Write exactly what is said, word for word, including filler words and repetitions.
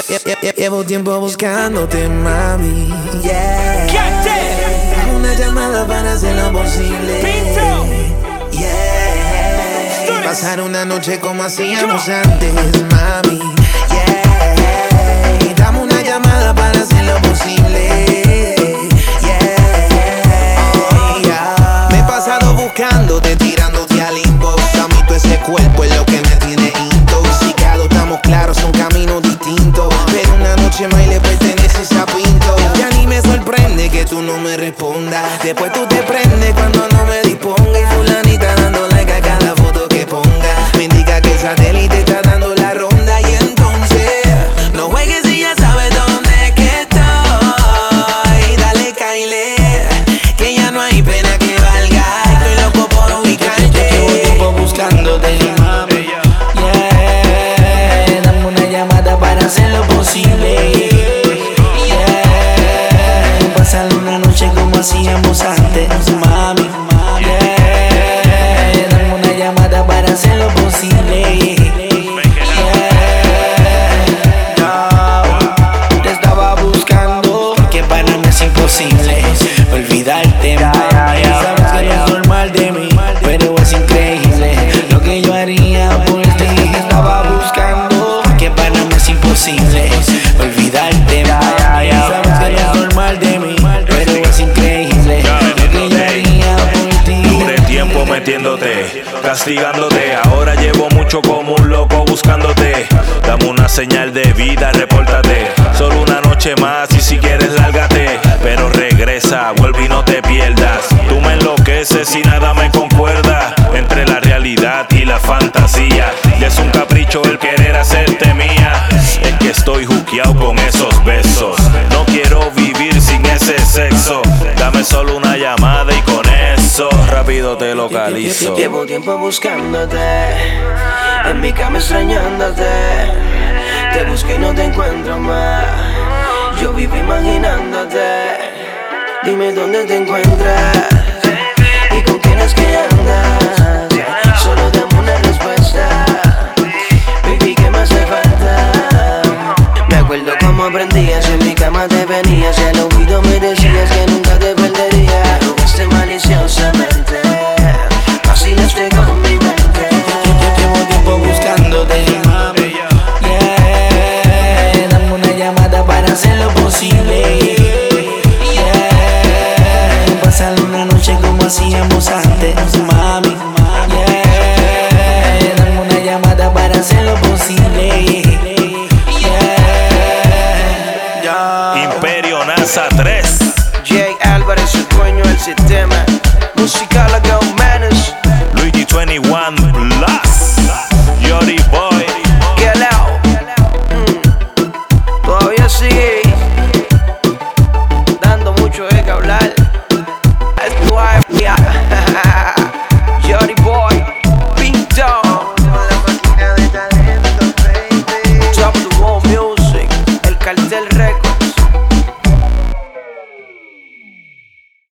Llevo tiempo buscándote, mami. Yeah. Una llamada para hacer lo posible. Yeah. Pasar una noche como hacíamos antes, mami. Yeah. Dame una llamada para hacer lo posible. Yeah. Yeah. Me he pasado buscándote, tirándote al inbox. A mí todo ese cuerpo es lo que me tiene intoxicado. Estamos claros, son caminos distintos, pero una noche más y le perteneces a Pinto. Ya ni me sorprende que tú no me respondas. Después tú te prendes cuando no me disponga. Y fulanita dando like a cada foto que ponga. Me indica que el satélite está dando la ronda. Y entonces, no juegues y ya sabes dónde que estoy. Dale, caile, que ya no hay pena que valga. Estoy loco por ubicarte. Llevo tiempo buscándote, mami. Yeah, dame una llamada para hacer lo posible. Yeah, pasar una noche como hacíamos antes, mami. Yeah, dame una llamada para hacer lo posible. Yeah, te estaba buscando porque para mí es imposible olvidarte, mami. Sabes que no es normal de mí, pero es increíble lo que yo haría por ti. Te estaba buscando porque para mí es imposible olvidarte, mami. Sabes que no es normal de mí, pero es increíble lo que yo haría por ti. Duré tiempo metiéndote, castigándote. Ahora llevo mucho como un loco buscándote. Dame una señal de vida, repórtate. Solo una noche más y si quieres lárgate. Pero regresa, vuelve y no te pierdas. Tú me enloqueces y nada me concuerda. Entre la realidad y la fantasía, ya es un capricho el querer hacerte mía. Es que estoy juqueado con esos besos. No quiero vivir sin ese sexo. Dame solo una llamada y con eso rápido te localizo. Llevo tiempo buscándote, en mi cama extrañándote. Te busqué y no te encuentro más. Yo vivo imaginándote. Dime dónde te encuentras y con quién es que andas. Solo dame una respuesta, baby, ¿qué me hace falta? Me acuerdo cómo aprendías, en mi cama te venías y al oído me decías que nunca te perdería. Jugaste maliciosamente, vacilaste con mi mente. Yo llevo tiempo buscándote, mami. Yeah, dame una llamada para hacer lo posible. Yeah, pasar una noche como hacíamos antes, mami. Yeah, dame una llamada para hacer lo posible. Yeah. Imperio NASA tres. Jay Álvarez, el dueño del sistema. Música la